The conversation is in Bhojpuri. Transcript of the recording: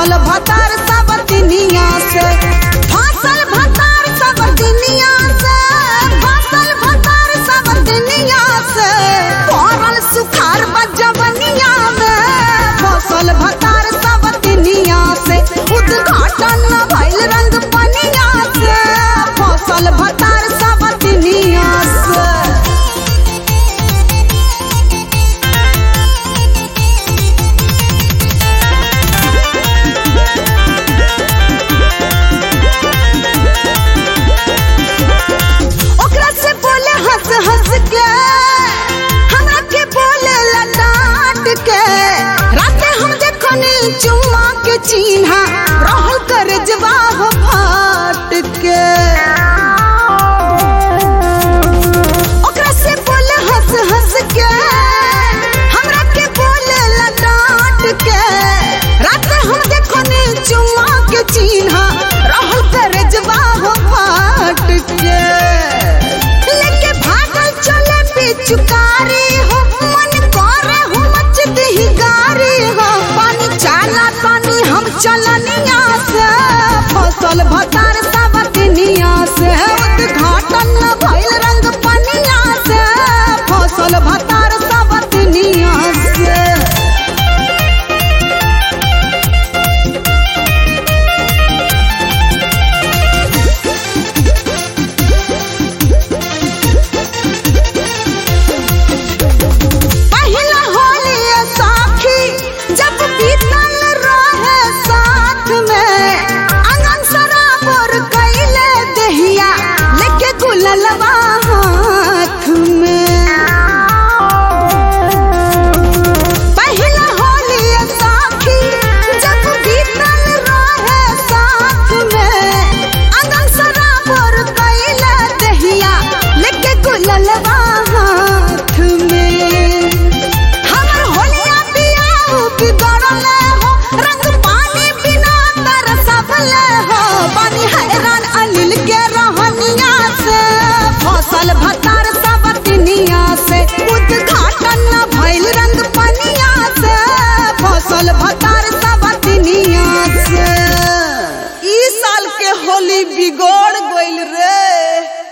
फसल भतार सब दुनिया से, फसल भतार सब दुनिया से, फसल भतार सब दुनिया से, पड़ल सुखार बजवनिया में फसल भतार सब दुनिया से, उद्घाटन न भइल रंग पनिया से फसल भतार सब दुनिया से। हंस के हमरा के बोले डांट के, राते हम देखनी चुम्मा के चिन्हा रहल कर जवाब फाट के, ओकरा से बोले हंस के हमरा के बोले डांट के, राते हम देखनी चुम्मा के चिन्हा रहल कर जवाब फाट के, चुकारी हो मन करे हो मच दी गारी हो, पानी चाला पानी हम चलनिया से फसल भतार सब दुनिया से, उद्घाटन न भइल रंग पनिया से फसल भतार सब दुनिया से। फसल भतार सब दुनिया से, उद्घाटन न भइल रंग पनिया से फसल भतार सब दुनिया से। ई साल के होली बिगड़ गइल रे।